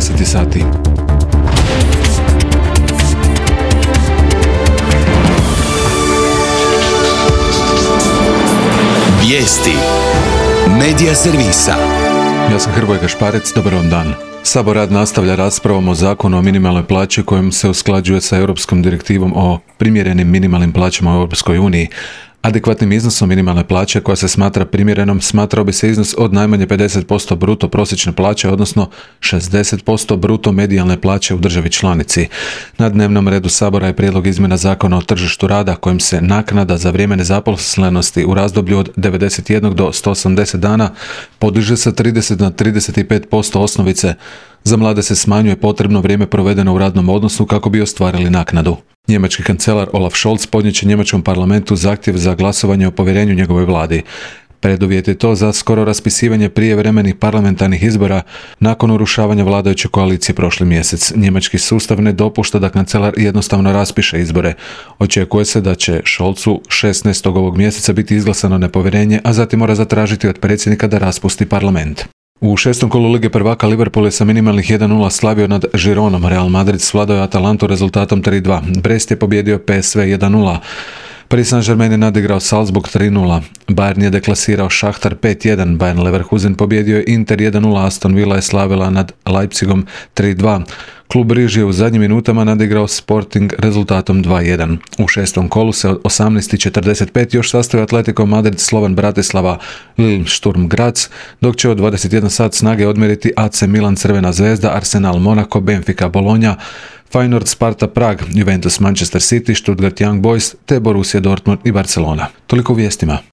10 sati. Vijesti Medija servisa. Ja sam Hrvoje Gašparec, dobar vam dan. Sabor rad nastavlja raspravom o zakonu o minimalnoj plaći kojim se usklađuje sa Europskom direktivom o primjerenim minimalnim plaćama u Europskoj uniji. Adekvatnim iznosom minimalne plaće koja se smatra primjerenom smatrao bi se iznos od najmanje 50% bruto prosječne plaće, odnosno 60% bruto medijalne plaće u državi članici. Na dnevnom redu Sabora je prijedlog izmjena zakona o tržištu rada kojim se naknada za vrijeme nezaposlenosti u razdoblju od 91 do 180 dana podiže sa 30 na 35% osnovice. Za mlade se smanjuje potrebno vrijeme provedeno u radnom odnosu kako bi ostvarili naknadu. Njemački kancelar Olaf Scholz podnijet će njemačkom parlamentu zahtjev za glasovanje o povjerenju njegovoj vladi. Preduvjet je to za skoro raspisivanje prijevremenih parlamentarnih izbora nakon urušavanja vladajuće koalicije prošli mjesec. Njemački sustav ne dopušta da kancelar jednostavno raspiše izbore. Očekuje se da će Scholzu 16. ovog mjeseca biti izglasano nepovjerenje, a zatim mora zatražiti od predsjednika da raspusti parlament. U šestom kolu Lige prvaka Liverpool je sa minimalnih 1-0 slavio nad Gironom. Real Madrid svladao je Atalantu rezultatom 3-2. Brest je pobijedio PSV 1-0. Paris Saint-Germain je nadigrao Salzburg 3-0. Bayern je deklasirao Šahtar 5-1. Bayern Leverkusen pobijedio je Inter 1-0. Aston Villa je slavila nad Leipzigom 3-2. Klub Riž je u zadnjim minutama nadigrao Sporting rezultatom 2-1. U šestom kolu se od 18:45 još sastoji Atletico Madrid, Slovan Bratislava, Lille Sturm Graz, dok će od 21 sat snage odmjeriti AC Milan Crvena zvezda, Arsenal Monaco, Benfica Bologna, Feyenoord Sparta Prag, Juventus Manchester City, Stuttgart Young Boys te Borussia Dortmund i Barcelona. Toliko u vijestima.